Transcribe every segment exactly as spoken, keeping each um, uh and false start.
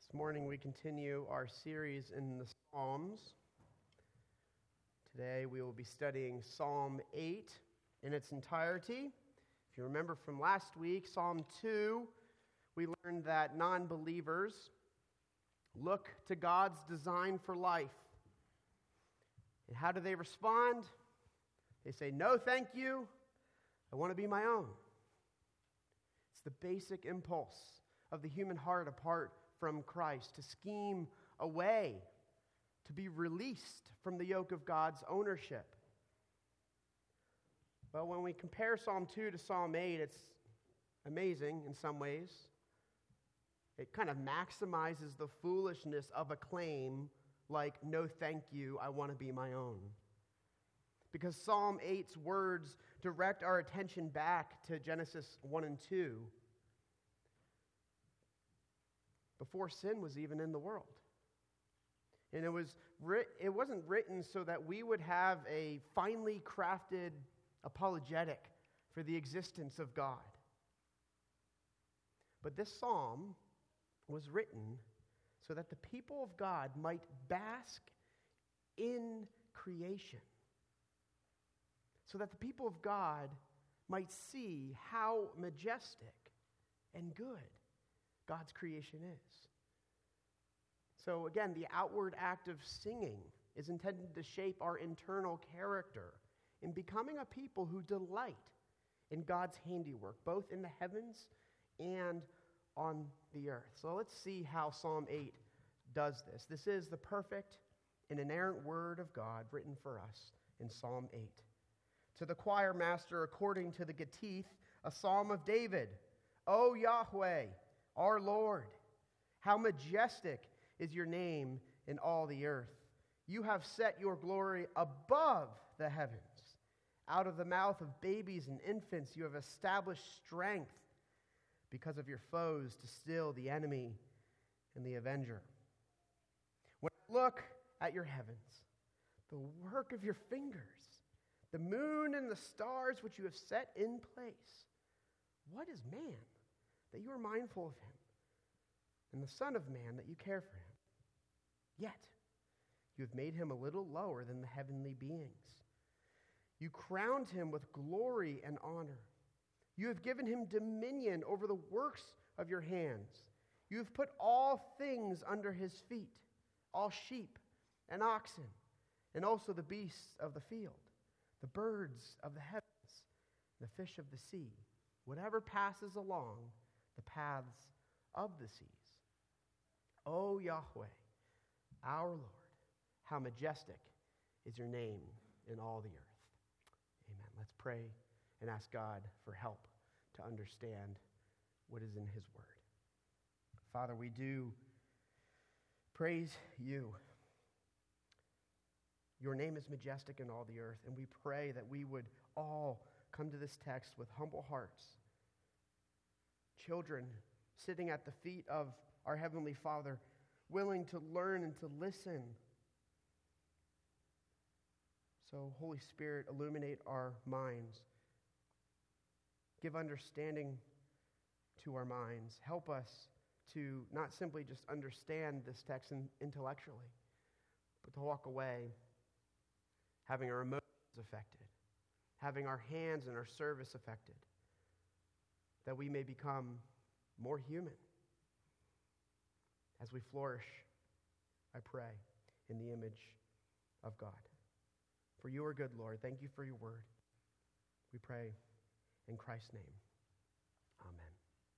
This morning we continue our series in the Psalms. Today we will be studying Psalm eight in its entirety. If you remember from last week, Psalm two, we learned that non-believers look to God's design for life. And how do they respond? They say, "No, thank you. I want to be my own." It's the basic impulse of the human heart apart from Christ, to scheme a way to be released from the yoke of God's ownership. Well, when we compare Psalm two to Psalm eight, it's amazing in some ways. It kind of maximizes the foolishness of a claim like, "No, thank you, I want to be my own." Because Psalm eight's words direct our attention back to Genesis one and two, before sin was even in the world. And it was writ- it wasn't written so that we would have a finely crafted apologetic for the existence of God. But this psalm was written so that the people of God might bask in creation. So that the people of God might see how majestic and good God's creation is. So again, the outward act of singing is intended to shape our internal character in becoming a people who delight in God's handiwork, both in the heavens and on the earth. So let's see how Psalm eight does this. This is the perfect and inerrant word of God written for us in Psalm eight. To the choir master, according to the Gittith, a psalm of David. O Yahweh, our Lord, how majestic is your name in all the earth. You have set your glory above the heavens. Out of the mouth of babies and infants you have established strength because of your foes to still the enemy and the avenger. When I look at your heavens, the work of your fingers, the moon and the stars which you have set in place, what is man that you are mindful of him, and the Son of Man that you care for him? Yet you have made him a little lower than the heavenly beings. You crowned him with glory and honor. You have given him dominion over the works of your hands. You have put all things under his feet, all sheep and oxen, and also the beasts of the field, the birds of the heavens, the fish of the sea, whatever passes along the paths of the seas. O Yahweh, our Lord, how majestic is your name in all the earth. Amen. Let's pray and ask God for help to understand what is in his word. Father, we do praise you. Your name is majestic in all the earth, and we pray that we would all come to this text with humble hearts. Children sitting at the feet of our Heavenly Father, willing to learn and to listen. So, Holy Spirit, illuminate our minds. Give understanding to our minds. Help us to not simply just understand this text intellectually, but to walk away having our emotions affected, having our hands and our service affected, that we may become more human as we flourish, I pray, in the image of God. For you are good, Lord. Thank you for your word. We pray in Christ's name. Amen.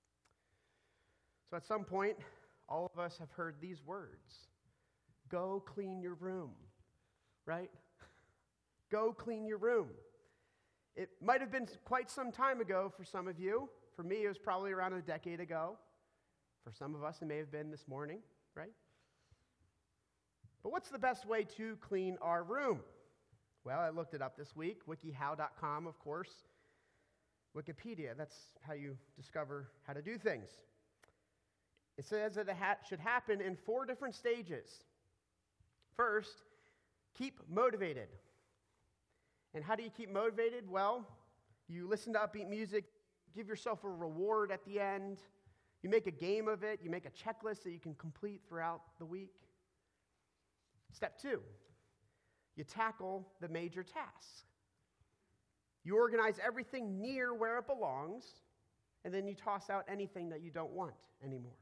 So at some point, all of us have heard these words. Go clean your room, right? Go clean your room. It might have been quite some time ago for some of you. For me, it was probably around a decade ago. For some of us, it may have been this morning, right? But what's the best way to clean our room? Well, I looked it up this week. wikihow dot com, of course. Wikipedia, that's how you discover how to do things. It says that it should happen in four different stages. First, keep motivated. And how do you keep motivated? Well, you listen to upbeat music, give yourself a reward at the end. You make a game of it. You make a checklist that you can complete throughout the week. Step two, you tackle the major tasks. You organize everything near where it belongs, and then you toss out anything that you don't want anymore.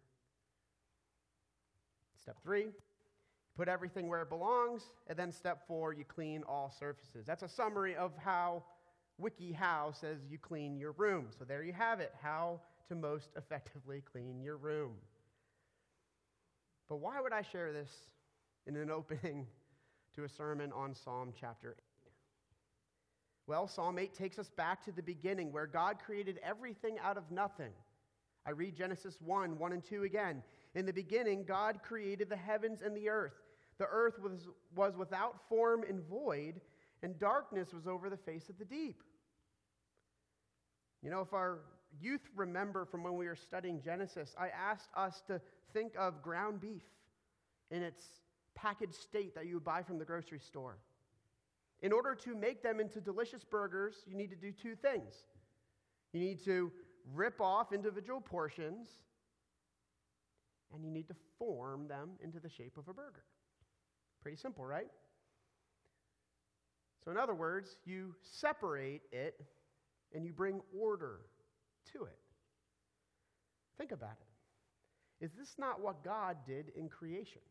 Step three, you put everything where it belongs, and then step four, you clean all surfaces. That's a summary of how WikiHow says you clean your room. So there you have it, how to most effectively clean your room. But why would I share this in an opening to a sermon on Psalm chapter eight? Well, Psalm eight takes us back to the beginning where God created everything out of nothing. I read Genesis one, one and two again. In the beginning, God created the heavens and the earth. The earth was, was without form and void, and darkness was over the face of the deep. You know, if our youth remember from when we were studying Genesis, I asked us to think of ground beef in its packaged state that you would buy from the grocery store. In order to make them into delicious burgers, you need to do two things. You need to rip off individual portions, and you need to form them into the shape of a burger. Pretty simple, right? So in other words, you separate it and you bring order to it. Think about it. Is this not what God did in creation?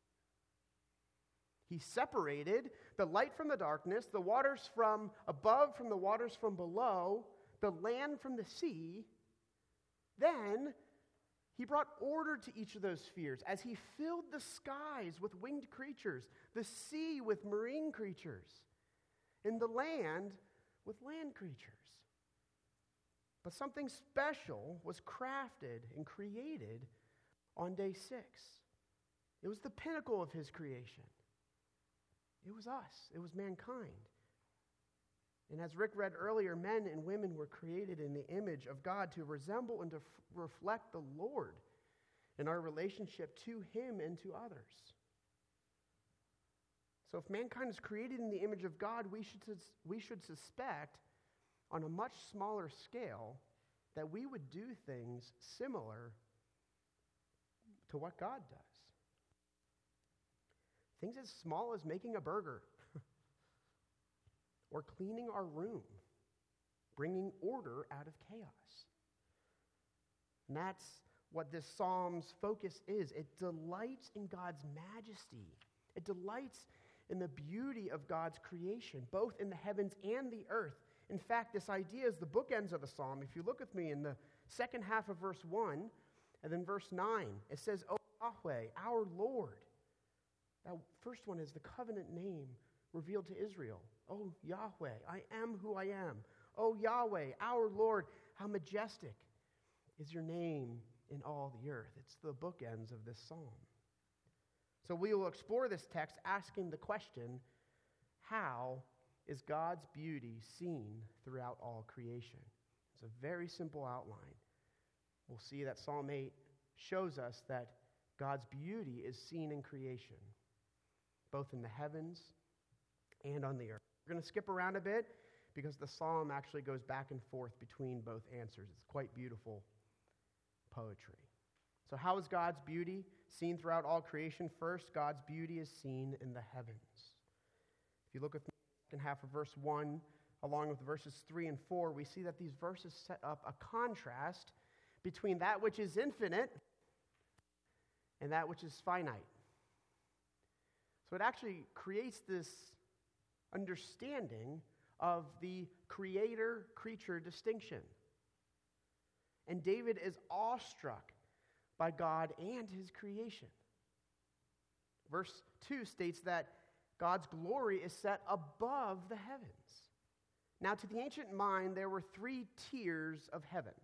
He separated the light from the darkness, the waters from above from the waters from below, the land from the sea. Then he brought order to each of those spheres as he filled the skies with winged creatures, the sea with marine creatures, and the land with land creatures. But something special was crafted and created on day six. It was the pinnacle of his creation. It was us. It was mankind. And as Rick read earlier, men and women were created in the image of God to resemble and to f- reflect the Lord in our relationship to him and to others. So if mankind is created in the image of God, we should, sus- we should suspect on a much smaller scale that we would do things similar to what God does. Things as small as making a burger or cleaning our room, bringing order out of chaos. And that's what this psalm's focus is. It delights in God's majesty. It delights in the beauty of God's creation, both in the heavens and the earth. In fact, this idea is the bookends of the psalm. If you look with me in the second half of verse one and then verse nine, it says, "O Yahweh, our Lord." That first one is the covenant name revealed to Israel. Oh, Yahweh, I am who I am. Oh, Yahweh, our Lord, how majestic is your name in all the earth. It's the bookends of this psalm. So we will explore this text asking the question, how is God's beauty seen throughout all creation? It's a very simple outline. We'll see that Psalm eight shows us that God's beauty is seen in creation, both in the heavens and on the earth. We're going to skip around a bit because the psalm actually goes back and forth between both answers. It's quite beautiful poetry. So how is God's beauty seen throughout all creation? First, God's beauty is seen in the heavens. If you look at the second half of verse one, along with verses three and four, we see that these verses set up a contrast between that which is infinite and that which is finite. So it actually creates this understanding of the creator-creature distinction. And David is awestruck by God and his creation. Verse two states that God's glory is set above the heavens. Now, to the ancient mind, there were three tiers of heaven.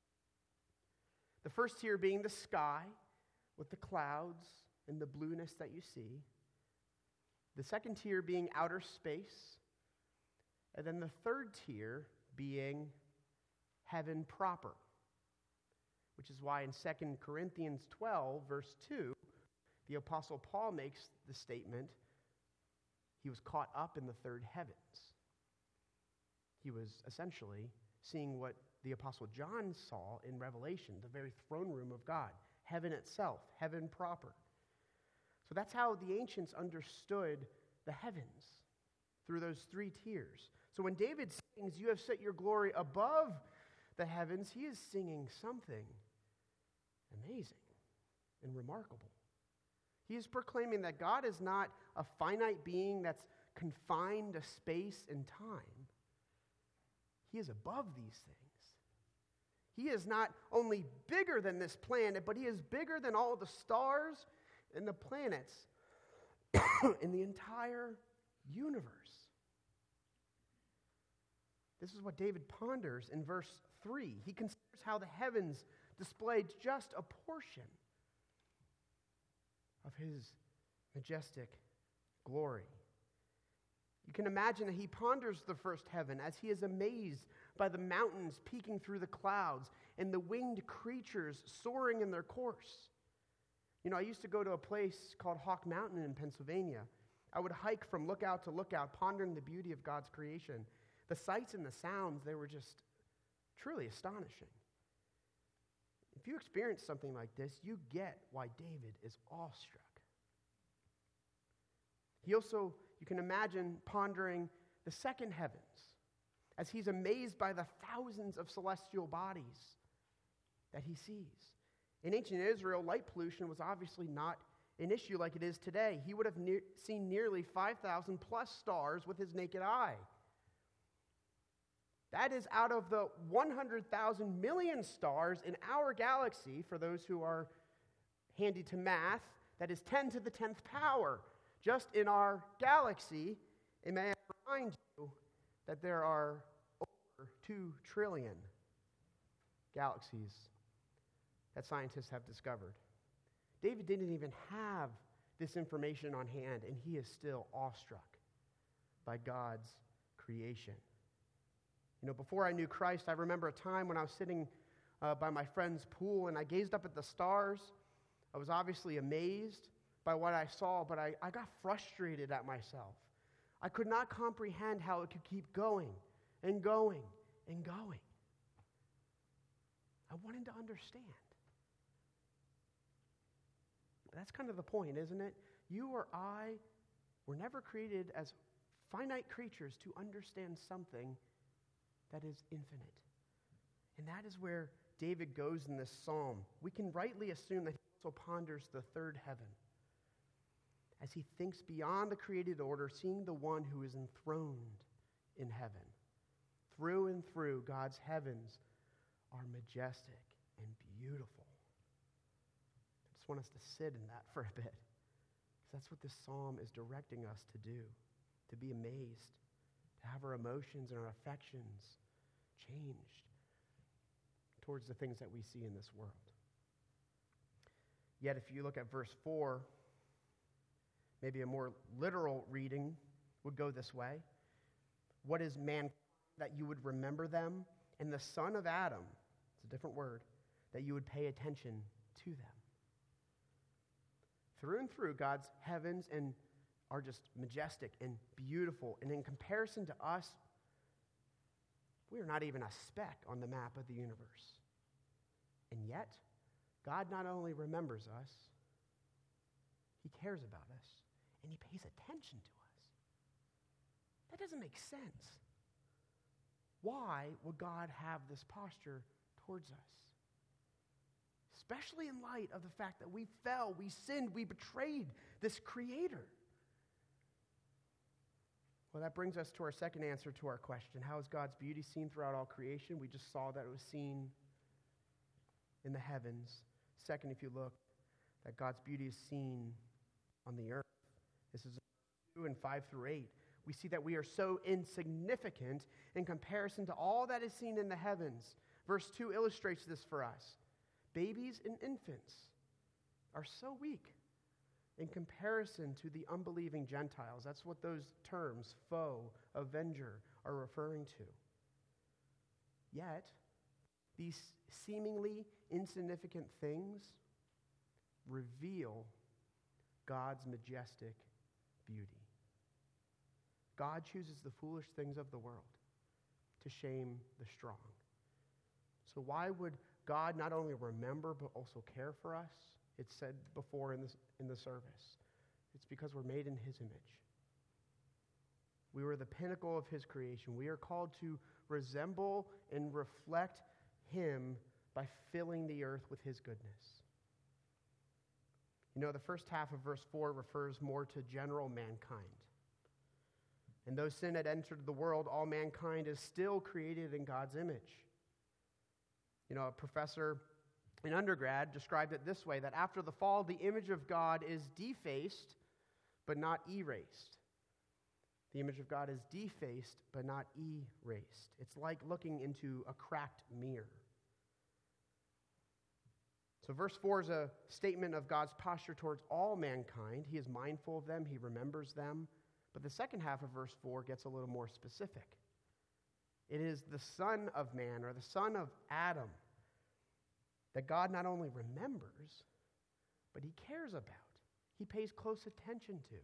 The first tier being the sky with the clouds and the blueness that you see. The second tier being outer space. And then the third tier being heaven proper. Which is why in Second Corinthians twelve, verse two, the Apostle Paul makes the statement, he was caught up in the third heavens. He was essentially seeing what the Apostle John saw in Revelation, the very throne room of God, heaven itself, heaven proper. So that's how the ancients understood the heavens, through those three tiers. So when David sings, "You have set your glory above the heavens," he is singing something amazing and remarkable. He is proclaiming that God is not a finite being that's confined to space and time. He is above these things. He is not only bigger than this planet, but he is bigger than all the stars and the planets in the entire universe. This is what David ponders in verse three. He considers how the heavens displayed just a portion of his majestic glory. You can imagine that he ponders the first heaven as he is amazed by the mountains peeking through the clouds and the winged creatures soaring in their course. You know, I used to go to a place called Hawk Mountain in Pennsylvania. I would hike from lookout to lookout, pondering the beauty of God's creation. The sights and the sounds, they were just truly astonishing. If you experience something like this, you get why David is awestruck. He also, you can imagine, pondering the second heavens as he's amazed by the thousands of celestial bodies that he sees. In ancient Israel, light pollution was obviously not an issue like it is today. He would have ne- seen nearly five thousand plus stars with his naked eye. That is out of the one hundred thousand million stars in our galaxy. For those who are handy to math, that is ten to the tenth power. Just in our galaxy, and may I remind you that there are over two trillion galaxies that scientists have discovered. David didn't even have this information on hand, and he is still awestruck by God's creation. You know, before I knew Christ, I remember a time when I was sitting uh, by my friend's pool, and I gazed up at the stars. I was obviously amazed by what I saw, but I, I got frustrated at myself. I could not comprehend how it could keep going and going and going. I wanted to understand. That's kind of the point, isn't it? You or I were never created as finite creatures to understand something that is infinite. And that is where David goes in this psalm. We can rightly assume that he also ponders the third heaven as he thinks beyond the created order, seeing the one who is enthroned in heaven. Through and through, God's heavens are majestic and beautiful. I just want us to sit in that for a bit, because that's what this psalm is directing us to do, to be amazed, to have our emotions and our affections changed towards the things that we see in this world. Yet if you look at verse four, maybe a more literal reading would go this way. What is man that you would remember them? And the son of Adam, it's a different word, that you would pay attention to them. Through and through, God's heavens and are just majestic and beautiful. And in comparison to us, we are not even a speck on the map of the universe. And yet, God not only remembers us, he cares about us, and he pays attention to us. That doesn't make sense. Why would God have this posture towards us? Especially in light of the fact that we fell, we sinned, we betrayed this Creator. Well, that brings us to our second answer to our question. How is God's beauty seen throughout all creation? We just saw that it was seen in the heavens. Second, if you look, that God's beauty is seen on the earth. This is two and five through eight. We see that we are so insignificant in comparison to all that is seen in the heavens. Verse two illustrates this for us. Babies and infants are so weak in comparison to the unbelieving Gentiles. That's what those terms, foe, avenger, are referring to. Yet, these seemingly insignificant things reveal God's majestic beauty. God chooses the foolish things of the world to shame the strong. So why would God not only remember but also care for us? It's said before in this in the service. It's because we're made in his image. We were the pinnacle of his creation. We are called to resemble and reflect him by filling the earth with his goodness. You know, the first half of verse four refers more to general mankind. And though sin had entered the world, all mankind is still created in God's image. You know, a professor in undergrad described it this way, that after the fall, the image of God is defaced, but not erased. The image of God is defaced, but not erased. It's like looking into a cracked mirror. So verse four is a statement of God's posture towards all mankind. He is mindful of them. He remembers them. But the second half of verse four gets a little more specific. It is the Son of Man, or the Son of Adam, that God not only remembers, but he cares about. He pays close attention to.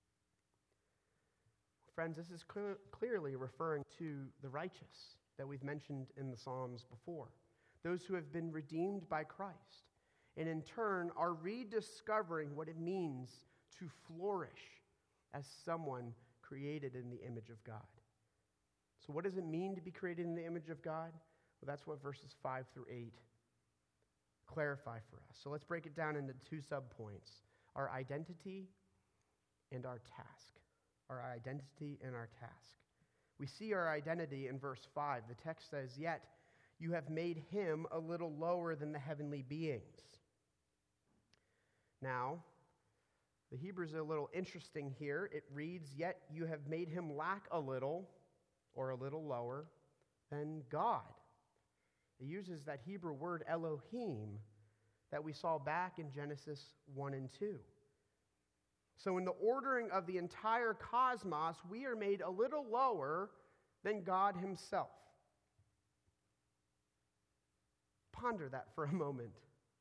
Friends, this is cl- clearly referring to the righteous that we've mentioned in the Psalms before. Those who have been redeemed by Christ, and in turn are rediscovering what it means to flourish as someone created in the image of God. So what does it mean to be created in the image of God? Well, that's what verses five through eight clarify for us. So let's break it down into two subpoints: our identity and our task. Our identity and our task. We see our identity in verse five. The text says, "Yet you have made him a little lower than the heavenly beings." Now, the Hebrew's a little interesting here. It reads, "Yet you have made him lack a little," or a little lower, "than God." It uses that Hebrew word Elohim that we saw back in Genesis one and two. So in the ordering of the entire cosmos, we are made a little lower than God himself. Ponder that for a moment.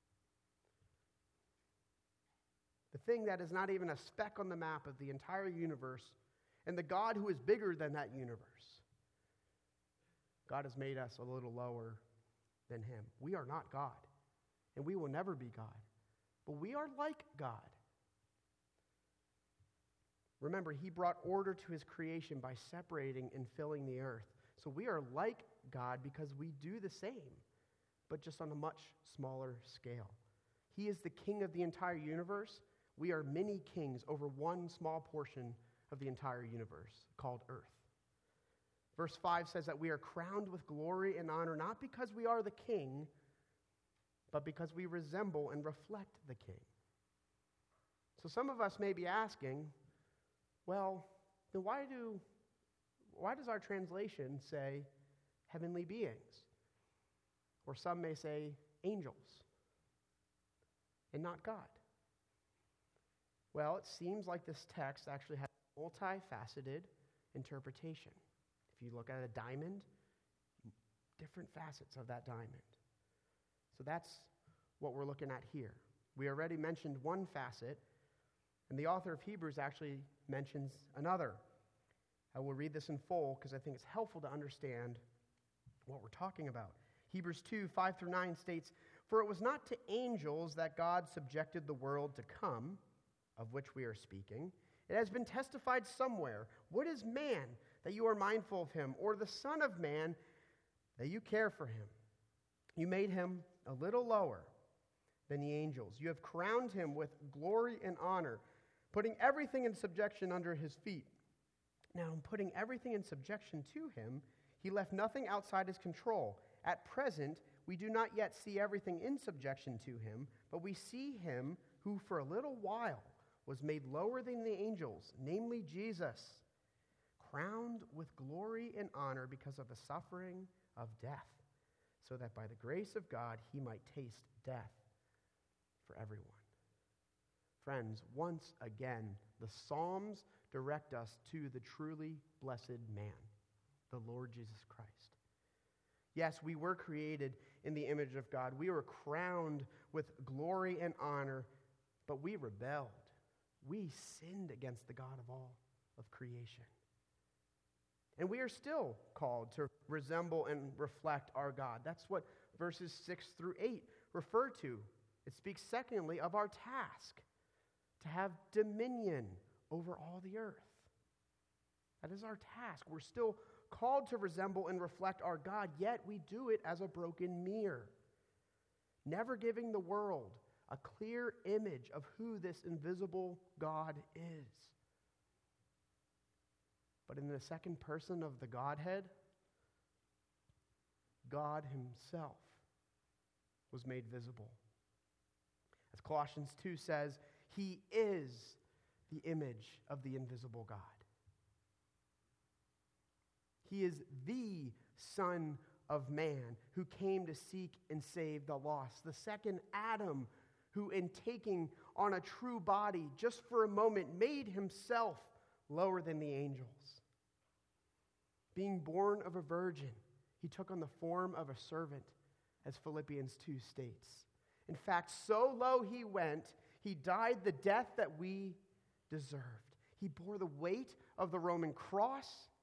The thing that is not even a speck on the map of the entire universe, and the God who is bigger than that universe. God has made us a little lower than him. We are not God, and we will never be God, but we are like God. Remember, he brought order to his creation by separating and filling the earth. So we are like God because we do the same, but just on a much smaller scale. He is the king of the entire universe. We are many kings over one small portion of the entire universe called earth. Verse five says that we are crowned with glory and honor, not because we are the king, but because we resemble and reflect the king. So some of us may be asking, well, then why do, why does our translation say heavenly beings? Or some may say angels, and not God. Well, it seems like this text actually has a multifaceted interpretation. If you look at a diamond, different facets of that diamond. So that's what we're looking at here. We already mentioned one facet, and the author of Hebrews actually mentions another. I will read this in full because I think it's helpful to understand what we're talking about. Hebrews two, five through nine states, "For it was not to angels that God subjected the world to come, of which we are speaking. It has been testified somewhere, what is man that you are mindful of him, or the Son of Man that you care for him? You made him a little lower than the angels. You have crowned him with glory and honor, putting everything in subjection under his feet. Now, in putting everything in subjection to him, he left nothing outside his control. At present, we do not yet see everything in subjection to him, but we see him who for a little while was made lower than the angels, namely Jesus, crowned with glory and honor because of the suffering of death, so that by the grace of God he might taste death for everyone." Friends, once again, the Psalms direct us to the truly blessed man, the Lord Jesus Christ. Yes, we were created in the image of God. We were crowned with glory and honor, but we rebelled. We sinned against the God of all of creation. And we are still called to resemble and reflect our God. That's what verses six through eight refer to. It speaks, secondly, of our task to have dominion over all the earth. That is our task. We're still called to resemble and reflect our God, yet we do it as a broken mirror, never giving the world a clear image of who this invisible God is. But in the second person of the Godhead, God himself was made visible. As Colossians two says, he is the image of the invisible God. He is the Son of Man who came to seek and save the lost. The second Adam who, in taking on a true body just for a moment, made himself lower than the angels. Being born of a virgin, he took on the form of a servant, as Philippians two states. In fact, so low he went, he died the death that we deserved. He bore the weight of the Roman cross,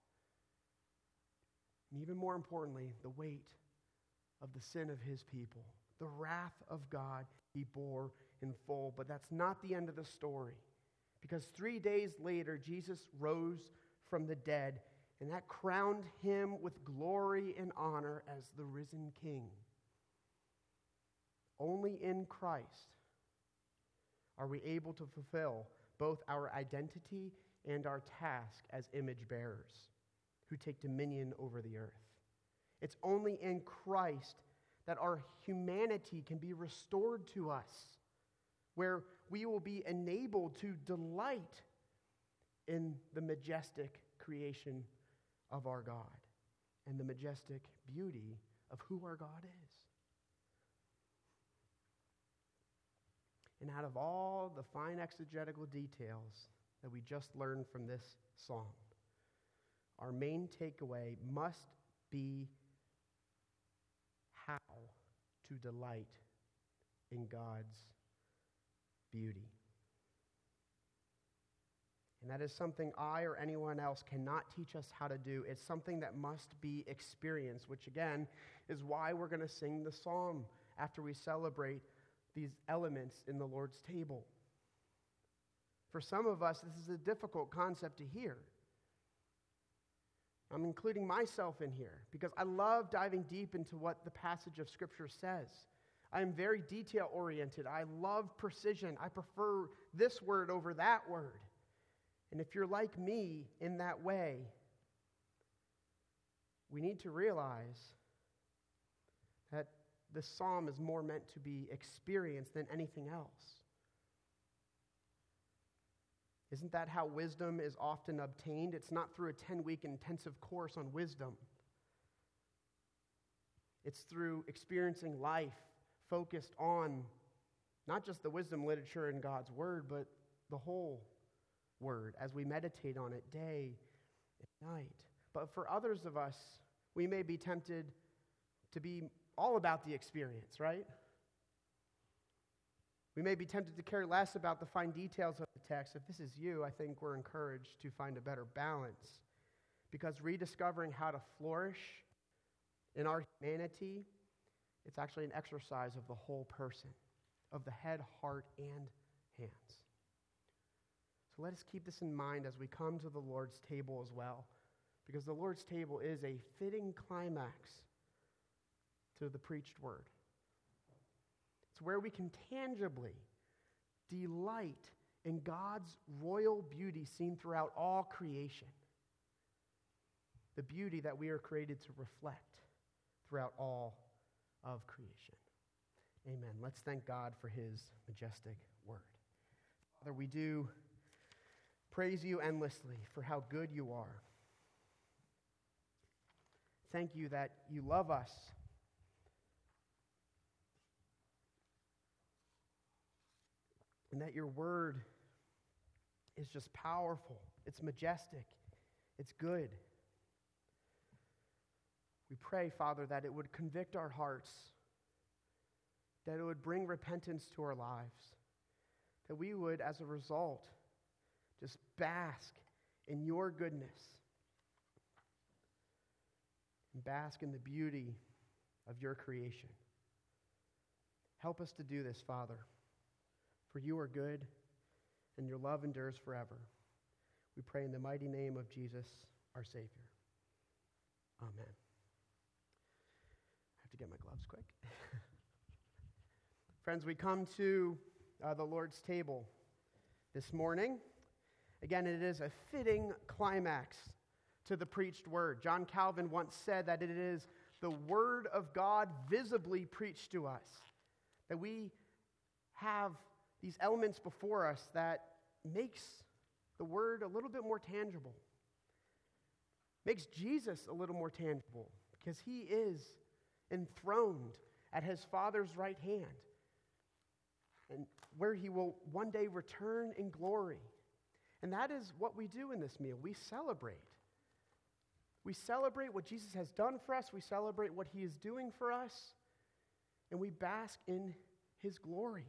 and even more importantly, the weight of the sin of his people. The wrath of God he bore in full. But that's not the end of the story, because three days later, Jesus rose from the dead, and that crowned him with glory and honor as the risen King. Only in Christ are we able to fulfill both our identity and our task as image bearers who take dominion over the earth. It's only in Christ that our humanity can be restored to us, where we will be enabled to delight in the majestic creation of our God and the majestic beauty of who our God is. And out of all the fine exegetical details that we just learned from this psalm, our main takeaway must be how to delight in God's beauty. And that is something I or anyone else cannot teach us how to do. It's something that must be experienced, which again is why we're going to sing the psalm after we celebrate these elements in the Lord's table. For some of us, this is a difficult concept to hear. I'm including myself in here because I love diving deep into what the passage of Scripture says. I am very detail-oriented. I love precision. I prefer this word over that word. And if you're like me in that way, we need to realize that this psalm is more meant to be experienced than anything else. Isn't that how wisdom is often obtained? It's not through a ten-week intensive course on wisdom. It's through experiencing life focused on not just the wisdom literature in God's Word, but the whole Word as we meditate on it day and night. But for others of us, we may be tempted to be all about the experience, right? We may be tempted to care less about the fine details of the text. If this is you, I think we're encouraged to find a better balance, because rediscovering how to flourish in our humanity, it's actually an exercise of the whole person, of the head, heart, and hands. So let us keep this in mind as we come to the Lord's table as well, because the Lord's table is a fitting climax to the preached word. It's where we can tangibly delight in God's royal beauty seen throughout all creation, the beauty that we are created to reflect throughout all of creation. Amen. Let's thank God for his majestic word. Father, we do praise you endlessly for how good you are. Thank you that you love us. And that your word is just powerful. It's majestic. It's good. We pray, Father, that it would convict our hearts, that it would bring repentance to our lives, that we would, as a result, just bask in your goodness and bask in the beauty of your creation. Help us to do this, Father, for you are good and your love endures forever. We pray in the mighty name of Jesus, our Savior. Amen. I have to get my gloves quick. Friends, we come to uh, the Lord's table this morning. Again, it is a fitting climax to the preached word. John Calvin once said that it is the word of God visibly preached to us, that we have these elements before us that makes the word a little bit more tangible, makes Jesus a little more tangible, because he is enthroned at his Father's right hand, and where he will one day return in glory. And that is what we do in this meal. We celebrate. We celebrate what Jesus has done for us. We celebrate what he is doing for us. And we bask in his glory.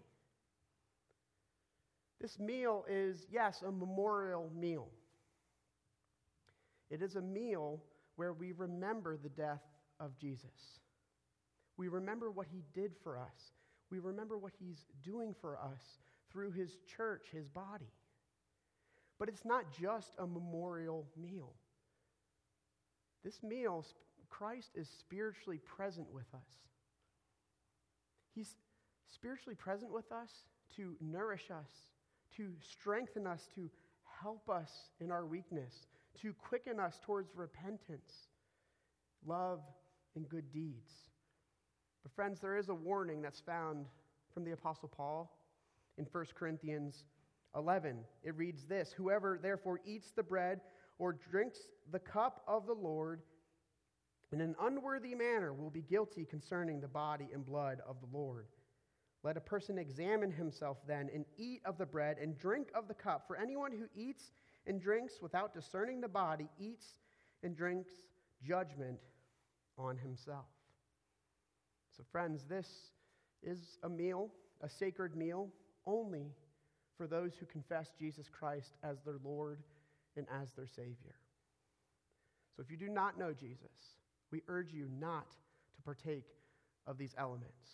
This meal is, yes, a memorial meal. It is a meal where we remember the death of Jesus. We remember what he did for us. We remember what he's doing for us through his church, his body. But it's not just a memorial meal. This meal, Christ is spiritually present with us. He's spiritually present with us to nourish us, to strengthen us, to help us in our weakness, to quicken us towards repentance, love, and good deeds. But friends, there is a warning that's found from the Apostle Paul in First Corinthians eleven. It reads this: "Whoever therefore eats the bread or drinks the cup of the Lord in an unworthy manner will be guilty concerning the body and blood of the Lord. Let a person examine himself then, and eat of the bread and drink of the cup. For anyone who eats and drinks without discerning the body eats and drinks judgment on himself." So friends, this is a meal, a sacred meal, only for those who confess Jesus Christ as their Lord and as their Savior. So if you do not know Jesus, we urge you not to partake of these elements.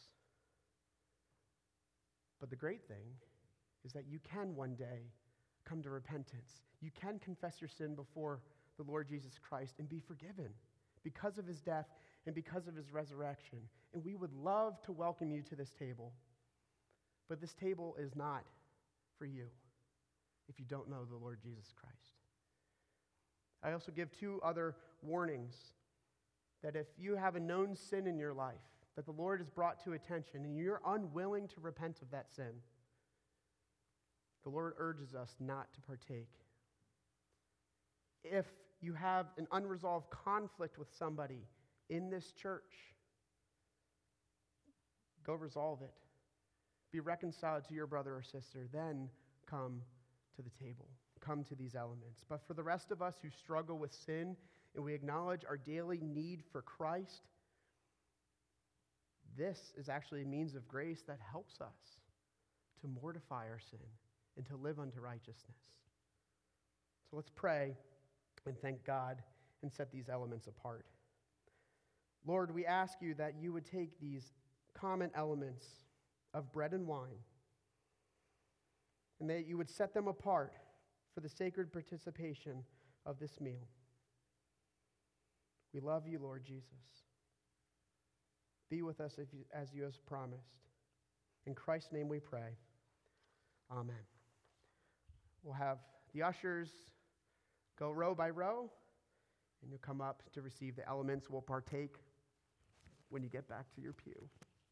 But the great thing is that you can one day come to repentance. You can confess your sin before the Lord Jesus Christ and be forgiven because of his death and because of his resurrection. And we would love to welcome you to this table. But this table is not for you if you don't know the Lord Jesus Christ. I also give two other warnings that if you have a known sin in your life that the Lord has brought to attention and you're unwilling to repent of that sin, the Lord urges us not to partake. If you have an unresolved conflict with somebody in this church, go resolve it. Be reconciled to your brother or sister, then come to the table. Come to these elements. But for the rest of us who struggle with sin and we acknowledge our daily need for Christ, this is actually a means of grace that helps us to mortify our sin and to live unto righteousness. So let's pray and thank God and set these elements apart. Lord, we ask you that you would take these common elements of bread and wine and that you would set them apart for the sacred participation of this meal. We love you, Lord Jesus. Be with us if you, as you have promised. In Christ's name we pray. Amen. We'll have the ushers go row by row, and you'll come up to receive the elements. We'll partake when you get back to your pew.